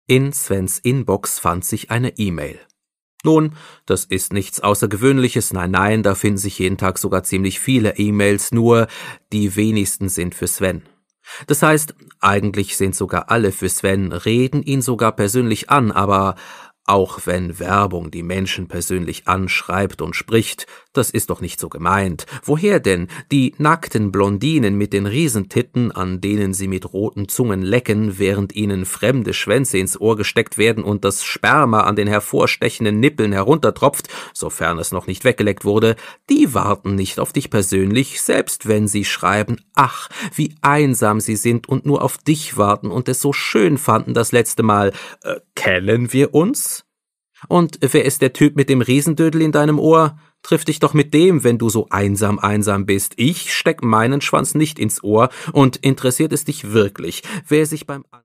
In Svens Inbox fand sich eine E-Mail. Nun, das ist nichts Außergewöhnliches, nein, da finden sich jeden Tag sogar ziemlich viele E-Mails, nur die wenigsten sind für Sven. Das heißt, eigentlich sind sogar alle für Sven, reden ihn sogar persönlich an, aber auch wenn Werbung die Menschen persönlich anschreibt und spricht, das ist doch nicht so gemeint. Woher denn? Die nackten Blondinen mit den Riesentitten, an denen sie mit roten Zungen lecken, während ihnen fremde Schwänze ins Ohr gesteckt werden und das Sperma an den hervorstechenden Nippeln heruntertropft, sofern es noch nicht weggeleckt wurde, die warten nicht auf dich persönlich, selbst wenn sie schreiben, ach, wie einsam sie sind und nur auf dich warten und es so schön fanden das letzte Mal. Kennen wir uns? Und wer ist der Typ mit dem Riesendödel in deinem Ohr? Triff dich doch mit dem, wenn du so einsam bist. Ich steck meinen Schwanz nicht ins Ohr und interessiert es dich wirklich, wer sich beim